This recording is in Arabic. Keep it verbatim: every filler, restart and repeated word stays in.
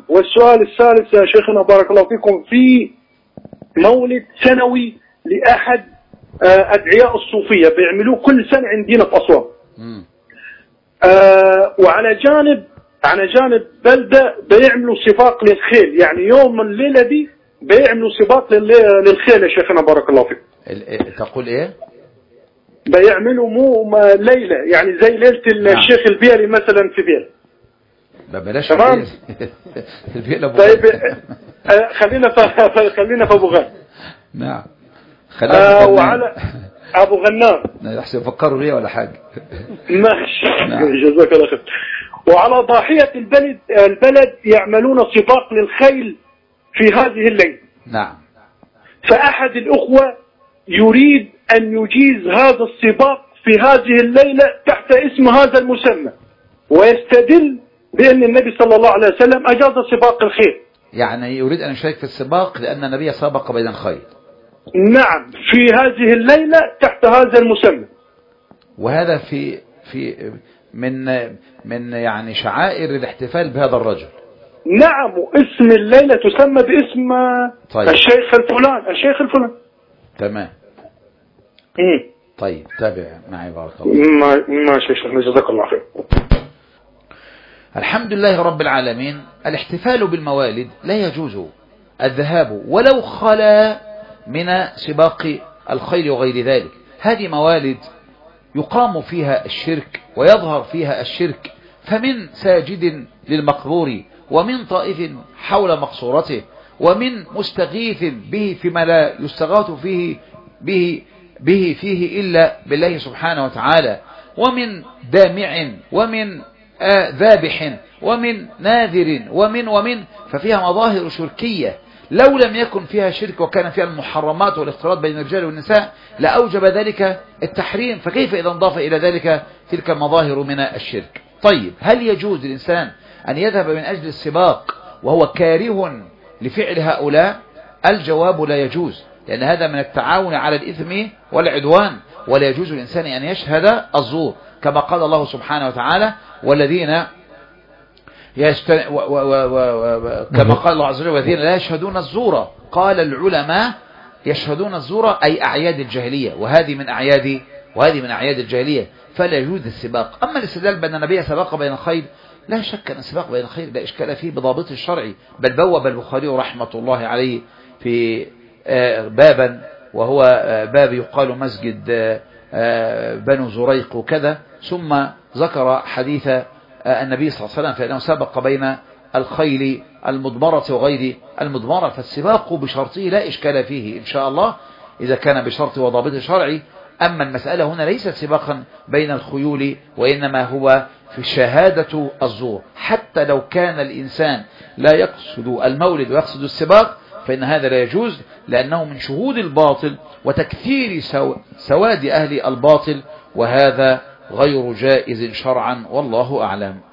والسؤال الثالث يا شيخنا بارك الله فيكم، في مولد سنوي لأحد أدعياء الصوفية بيعملوه كل سنة عندنا في أسوان. آه وعلى جانب على جانب بلدة بيعملوا سباق للخيل، يعني يوم الليلة دي بيعملوا سباق للخيل يا شيخنا بارك الله فيكم. تقول ايه؟ بيعملوا مو ليلة يعني زي ليلة الشيخ البيلي مثلا في بيل. بلاش تمام. البيل ابو طيب آه خلينا في خلينا في ابو غنام. نعم. خلينا آه وعلى ابو غنام. يحسن يفكروا بيه ولا حاجة. ماشي. جزاك الله خير. وعلى ضاحية البلد البلد يعملون سباق للخيل في هذه الليلة. نعم. فأحد الأخوة يريد أن يجيز هذا السباق في هذه الليلة تحت اسم هذا المسمى، ويستدل بأن النبي صلى الله عليه وسلم أجاز سباق الخيل. يعني يريد أن يشارك في السباق لأن النبي سبق بين الخيل. نعم، في هذه الليلة تحت هذا المسمى. وهذا في في من من يعني شعائر الاحتفال بهذا الرجل. نعم، واسم الليلة تسمى باسم طيب. الشيخ الفلان الشيخ الفلان. تمام. مم. طيب تابع معي بارك الله. ما ما شيخ جزاك الله خير. الحمد لله رب العالمين. الاحتفال بالموالد لا يجوز الذهاب ولو خلا من سباق الخيل وغير ذلك. هذه موالد يقام فيها الشرك ويظهر فيها الشرك، فمن ساجد للمقبور ومن طائف حول مقصورته ومن مستغيث به فيما لا يستغاث فيه به به فيه إلا بالله سبحانه وتعالى، ومن دامع ومن ذابح ومن ناذر ومن ومن ففيها مظاهر شركية. لو لم يكن فيها شرك وكان فيها المحرمات والاختلاط بين الرجال والنساء لأوجب ذلك التحريم، فكيف إذا انضاف إلى ذلك تلك المظاهر من الشرك؟ طيب، هل يجوز للإنسان أن يذهب من أجل السباق وهو كاره لفعل هؤلاء؟ الجواب لا يجوز، لأن هذا من التعاون على الإثم والعدوان، ولا يجوز للإنسان أن يشهد الزور، كما قال الله سبحانه وتعالى والذين يشت... و... و... و... و... كما قال الله عز وجل والذين لا يشهدون الزور. قال العلماء يشهدون الزور أي أعياد الجاهلية، وهذه من أعياد وهذه من أعياد الجاهلية، فلا يجوز السباق. أما الاستدلال بأن النبي سبق بين الخيل، لا شك أن السباق بين الخيل لا إشكال فيه بضابط الشرعي، بل بوب البخاري رحمة الله عليه في بابا وهو باب يقال مسجد بنو زريق وكذا، ثم ذكر حديث النبي صلى الله عليه وسلم فإنه سبق بين الخيل المضمرة وغير المضمرة. فالسباق بشرطه لا إشكال فيه إن شاء الله إذا كان بشرط وضابط شرعي. أما المسألة هنا ليست سباقا بين الخيول، وإنما هو في شهادة الزور. حتى لو كان الإنسان لا يقصد المولد ويقصد السباق فإن هذا لا يجوز، لأنه من شهود الباطل وتكثير سواد أهل الباطل، وهذا غير جائز شرعا، والله أعلم.